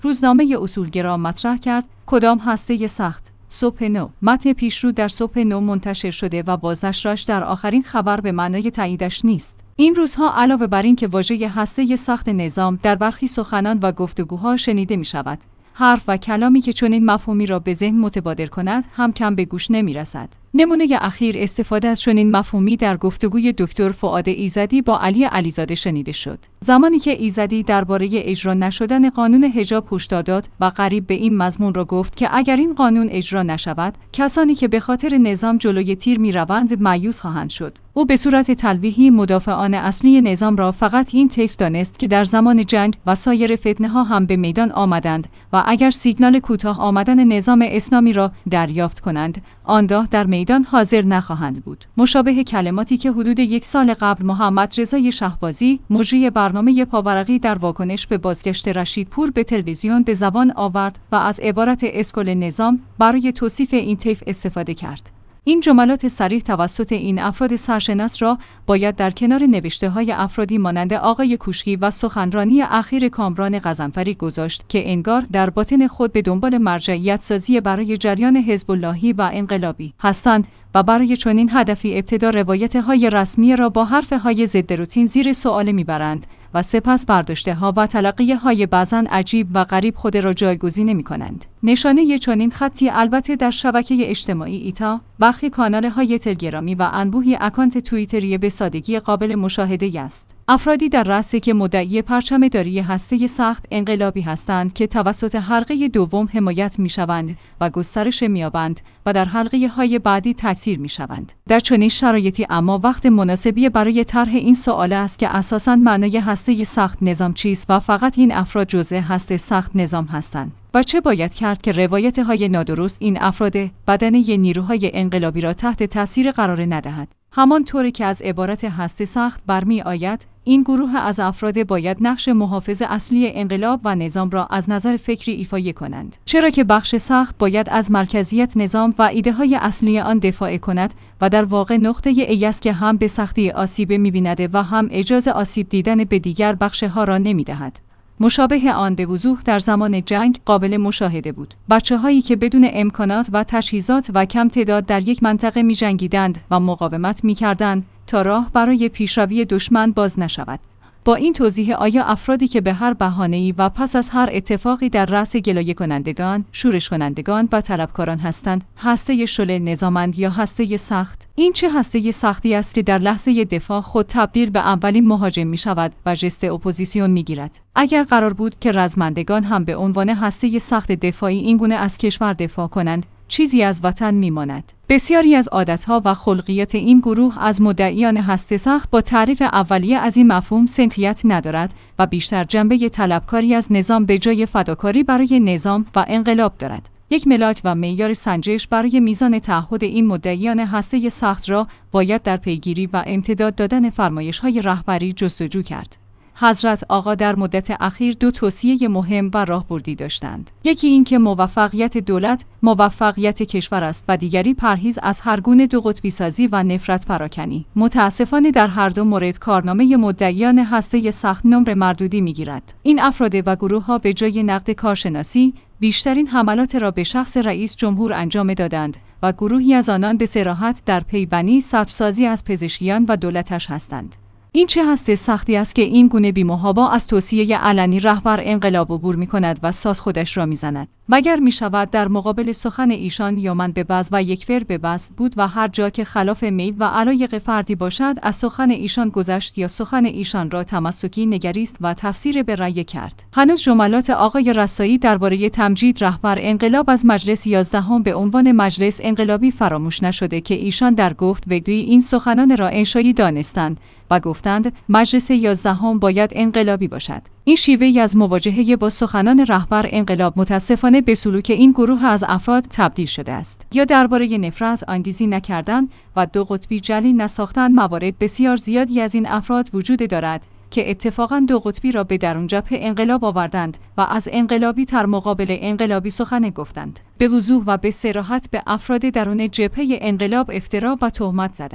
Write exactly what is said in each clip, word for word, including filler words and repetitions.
روزنامه اصولگرا مطرح کرد کدام هسته سخت؟ صبح نو. متن پیشرو در صبح نو منتشر شده و بازنشرش در آخرین خبر به معنای تاییدش نیست. این روزها علاوه بر این که واژه هسته سخت نظام در برخی سخنان و گفتگوها شنیده می شود، حرف و کلامی که چنین مفهومی را به ذهن متبادر کند هم کم به گوش نمی رسد. نمونه اخیر استفاده از چنین مفهومی در گفتگوی دکتر فؤاد ایزدی با علی علیزاده شنیده شد. زمانی که ایزدی درباره اجرا نشدن قانون حجاب هشدار داد و قریب به این مضمون را گفت که اگر این قانون اجرا نشود، کسانی که به خاطر نظام جلوی تیر می‌روند مایوس خواهند شد. او به صورت تلویحی مدافعان اصلی نظام را فقط این طیف دانست که در زمان جنگ و سایر فتنه‌ها هم به میدان آمدند و اگر سیگنال کوتاه آمدن نظام اسلامی را دریافت کنند، آنگاه در میدان حاضر نخواهند بود. مشابه کلماتی که حدود یک سال قبل محمد رضای شهبازی مجری برنامه پاورقی در واکنش به بازگشت رشیدپور به تلویزیون به زبان آورد و از عبارت اسکل نظام برای توصیف این طیف استفاده کرد. این جملات صریح توسط این افراد سرشناس را باید در کنار نوشته‌های افرادی مانند آقای کوشکی و سخنرانی اخیر کامران غضنفری گذاشت که انگار در باطن خود به دنبال مرجعیت سازی برای جریان حزب اللهی و انقلابی هستند و برای چنین هدفی ابتدا روایت‌های رسمی را با حرف‌های ضد روتین زیر سوال می‌برند و سپس برداشته‌ها و تلقیه‌های بعضاً عجیب و غریب خود را جایگزین نمی‌کنند. نشانه چنین خطی البته در شبکه اجتماعی ایتا، برخی کانال‌های تلگرامی و انبوهی اکانت توییتری به سادگی قابل مشاهده است. افرادی در رأس که مدعی پرچم‌داری هسته سخت انقلابی هستند که توسط حلقه دوم حمایت می‌شوند و گسترش می‌یابند و در حلقه‌های بعدی تکثیر می‌شوند. در چنین شرایطی اما وقت مناسبی برای طرح این سوال است که اساساً معنای هسته سخت نظام چیست و فقط این افراد جزء هسته سخت نظام هستند. و چه باید کرد که روایت‌های نادرست این افراد بدنه نیروهای انقلابی را تحت تاثیر قرار ندهد؟ همانطوری که از عبارت هسته سخت برمی آید، این گروه از افراد باید نقش محافظ اصلی انقلاب و نظام را از نظر فکری ایفا کنند. چرا که بخش سخت باید از مرکزیت نظام و ایده‌های اصلی آن دفاع کند و در واقع نقطه ای است که هم به سختی آسیب می‌بیند و هم اجازه آسیب دیدن به دیگر بخش‌ها را نمی‌دهد. مشابه آن به وضوح در زمان جنگ قابل مشاهده بود. بچه‌هایی که بدون امکانات و تجهیزات و کم تعداد در یک منطقه می‌جنگیدند و مقاومت می‌کردند تا راه برای پیشروی دشمن باز نشود. با این توضیح آیا افرادی که به هر بهانه‌ای و پس از هر اتفاقی در رأس گلایه کنندگان، شورش کنندگان و طلبکاران هستند، هسته شل نظامند یا هسته سخت؟ این چه هسته سختی است که در لحظه دفاع خود تبدیل به اولین مهاجم می شود و ژست اپوزیسیون می گیرد؟ اگر قرار بود که رزمندگان هم به عنوان هسته سخت دفاعی این گونه از کشور دفاع کنند، چیزی از وطن میماند. بسیاری از عادتها و خلقیات این گروه از مدعیان هسته سخت با تعریف اولیه از این مفهوم سنخیت ندارد و بیشتر جنبه طلبکاری از نظام به جای فداکاری برای نظام و انقلاب دارد. یک ملاک و معیار سنجش برای میزان تعهد این مدعیان هسته سخت را باید در پیگیری و امتداد دادن فرمایش‌های رهبری جستجو کرد. حضرت آقا در مدت اخیر دو توصیه مهم و راهبردی داشتند. یکی این که موفقیت دولت موفقیت کشور است و دیگری پرهیز از هر گونه دو قطبی سازی و نفرت پراکنی. متاسفانه در هر دو مورد کارنامه مدعیان هسته سخت نمر مردودی میگیرد. این افراد و گروه‌ها به جای نقد کارشناسی بیشترین حملات را به شخص رئیس جمهور انجام دادند و گروهی از آنان به صراحت در پیبنی سبزسازی از پزشکیان و دولتش هستند. این چه هسته سختی است که این گونه بی‌محابا از توصیه علنی رهبر انقلاب عبور می‌کند و ساز خودش را می‌زند؟ مگر می‌شود در مقابل سخن ایشان یا من به بعض و یک فر به بعض بود و هر جا که خلاف میل و علایق فردی باشد از سخن ایشان گذشت یا سخن ایشان را تمسکی نگریست و تفسیر به رأی کرد؟ هنوز جملات آقای رسایی درباره تمجید رهبر انقلاب از مجلس یازدهم به عنوان مجلس انقلابی فراموش نشده که ایشان در گفت وگویی این سخنان را انشایی دانستند و گفتند مجلس یازدهم باید انقلابی باشد. این شیوه‌ای از مواجهه با سخنان رهبر انقلاب متاسفانه به سلوک این گروه از افراد تبدیل شده است. یا درباره نفرت اندیزی نکردن و دو قطبی جلی نساختن موارد بسیار زیادی از این افراد وجود دارد که اتفاقاً دو قطبی را به درون جبهه انقلاب آوردند و از انقلابی تر مقابل انقلابی سخن گفتند. به وضوح و به صراحت به افراد درون جبهه انقلاب افترا و تهمت زدند.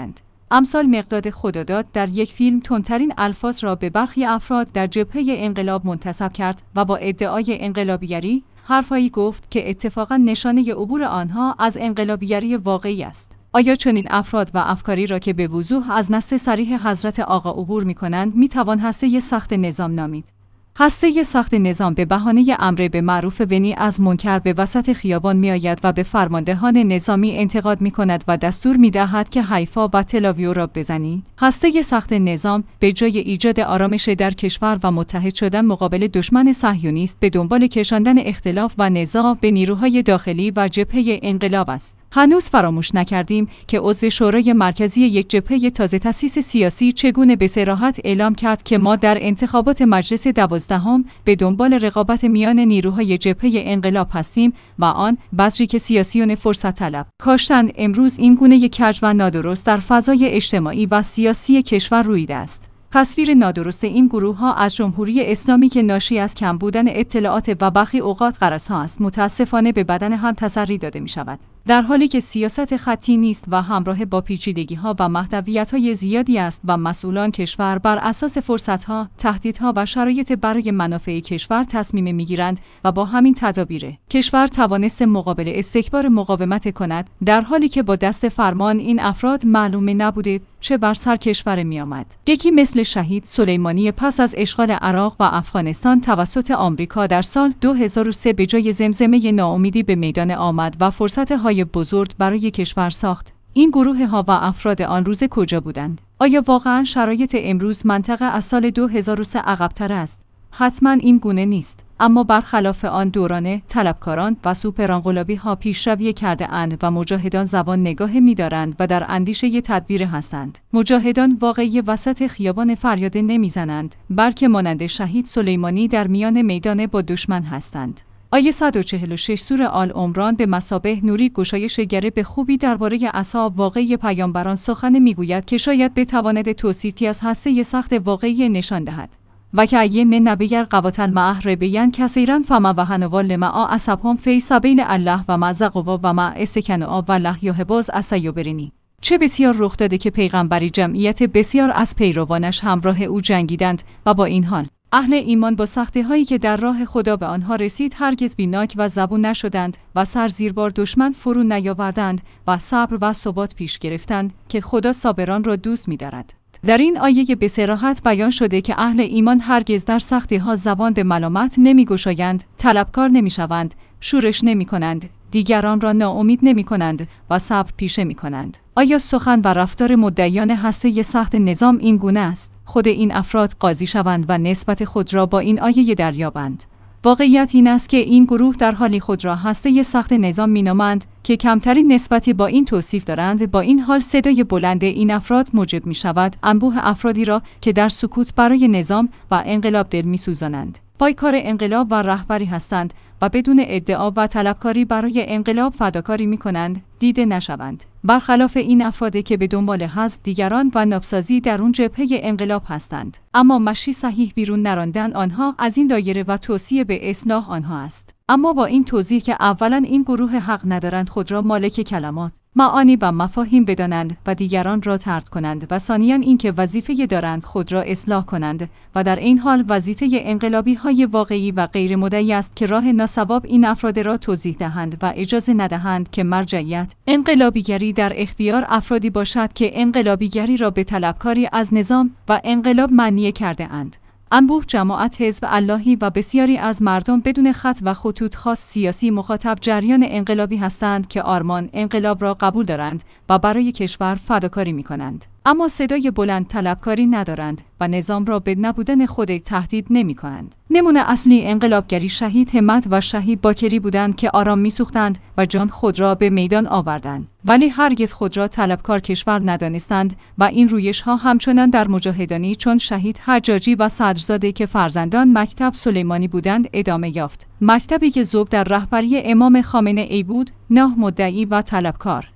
امثال مقداد خداداد در یک فیلم تندترین الفاظ را به برخی افراد در جبهه انقلاب منتسب کرد و با ادعای انقلابیگری حرفایی گفت که اتفاقاً نشانه عبور آنها از انقلابیگری واقعی است. آیا چنین افراد و افکاری را که به وضوح از نص صریح حضرت آقا عبور می‌کنند می‌توان هسته سخت نظام نامید؟ هسته سخت نظام به بهانه امر به معروف و نهی از منکر به وسط خیابان میآید و به فرماندهان نظامی انتقاد می‌کند و دستور می‌دهد که حیفا و تلاویو را بزنید. هسته سخت نظام به جای ایجاد آرامش در کشور و متحد شدن مقابل دشمن صهیونیست به دنبال کشاندن اختلاف و نزاع به نیروهای داخلی و جبهه انقلاب است. هنوز فراموش نکردیم که عضو شورای مرکزی یک جبهه تازه تأسیس سیاسی چگونه به صراحت اعلام کرد که ما در انتخابات مجلس دوازدهم به دنبال رقابت میان نیروهای جبهه انقلاب هستیم و آن بذری که سیاسیون فرصت طلب کاشتند. امروز این گونه کج و نادرست در فضای اجتماعی و سیاسی کشور رویده است. تصویر نادرست این گروه‌ها از جمهوری اسلامی که ناشی از کم بودن اطلاعات و برخی اوقات غرض‌ها است متاسفانه به بدن هم تسری داده می‌شود، در حالی که سیاست خطی نیست و همراه با پیچیدگی‌ها و محدودیت‌های زیادی است و مسئولان کشور بر اساس فرصت‌ها، تهدیدها و شرایط برای منافع کشور تصمیم می‌گیرند و با همین تدابیر کشور توانست مقابل استکبار مقاومت کند، در حالی که با دست فرمان این افراد معلومه نبوده چه بر سر کشور می‌آمد. یکی مثل شهید سلیمانی پس از اشغال عراق و افغانستان توسط آمریکا در سال دو هزار و سه به جای زمزمه ناامیدی به میدان آمد و فرصت‌های بزرگ برای کشور ساخت. این گروه ها و افراد آن روز کجا بودند؟ آیا واقعاً شرایط امروز منطقه از سال دو هزار و سه عقب‌تر است؟ حتماً این گونه نیست، اما برخلاف آن دورانه طلبکاران و سوپرانقلابی ها پیشروی کرده اند و مجاهدان زبان نگاه می دارند و در اندیشه تدبیر هستند. مجاهدان واقعی وسط خیابان فریاد نمی زنند، بلکه مانند شهید سلیمانی در میان میدان با دشمن هستند. آیه صد و چهل و شش سوره آل عمران به مثابه نوری گشایش گره به خوبی درباره اصحاب واقعی پیامبران سخن میگوید که شاید بتواند توصیفی از هسته سخت واقعی نشان دهد. و که ایه من نبیر قواتل معه ربیان کثیرا فما و هنوال معا اصحابهم فی سبیل الله و مع زقوا و مع استکناء و الله یحبذ اسیبرینی. چه بسیار رخ داده که پیغمبری جمعیت بسیار از پیروانش همراه او جنگیدند و با این حال اهل ایمان با سختی هایی که در راه خدا به آنها رسید هرگز بی‌ناک و زبون نشدند و سر زیر بار دشمن فرو نیاوردند و صبر و ثبات پیش گرفتند که خدا صابران را دوست می‌دارد. در این آیه به صراحت بیان شده که اهل ایمان هرگز در سختی ها زبان به ملامت نمی‌گشایند، طلبکار نمی‌شوند، شورش نمی‌کنند، دیگران را ناامید نمی‌کنند و صبر پیشه می‌کنند. آیا سخن و رفتار مدعیان هسته سخت نظام این گونه است؟ خود این افراد قاضی شوند و نسبت خود را با این آیه دریابند. واقعیت این است که این گروه در حالی خود را هسته سخت نظام مینامند که کمترین نسبتی با این توصیف دارند. با این حال صدای بلند این افراد موجب می شود انبوه افرادی را که در سکوت برای نظام و انقلاب دل می سوزانند پایکار انقلاب و رهبری هستند و بدون ادعا و طلبکاری برای انقلاب فداکاری می کنند دیده نشوند. برخلاف این افرادی که به دنبال حذف دیگران و نابسازی در اون جبهه انقلاب هستند، اما مشی صحیح بیرون نراندن آنها از این دایره و توصیه به اصلاح آنها است. اما با این توضیح که اولا این گروه حق ندارند خود را مالک کلمات، معانی و مفاهیم بدانند و دیگران را طرد کنند و ثانیاً اینکه وظیفه دارند خود را اصلاح کنند و در این حال وظیفه انقلابی های واقعی و غیر مدعی است که راه ناصواب این افراد را توضیح دهند و اجازه ندهند که مرجعیت انقلابیگری در اختیار افرادی باشد که انقلابیگری را به طلبکاری از نظام و انقلاب معنی کرده اند. انبوه جماعت حزب اللهی و بسیاری از مردم بدون خط و خطوط خاص سیاسی مخاطب جریان انقلابی هستند که آرمان انقلاب را قبول دارند و برای کشور فداکاری می کنند، اما صدای بلند طلبکاری ندارند و نظام را به نبودن خود تهدید نمی کنند. نمونه اصلی انقلابگری شهید همت و شهید باکری بودند که آرام می سوختند و جان خود را به میدان آوردند، ولی هرگز خود را طلبکار کشور ندانستند و این رویش ها همچنان در مجاهدانی چون شهید حجاجی و صدرزاده که فرزندان مکتب سلیمانی بودند ادامه یافت. مکتبی که ذوب در رهبری امام خامنه ای بود، نه مدعی و طلبکار.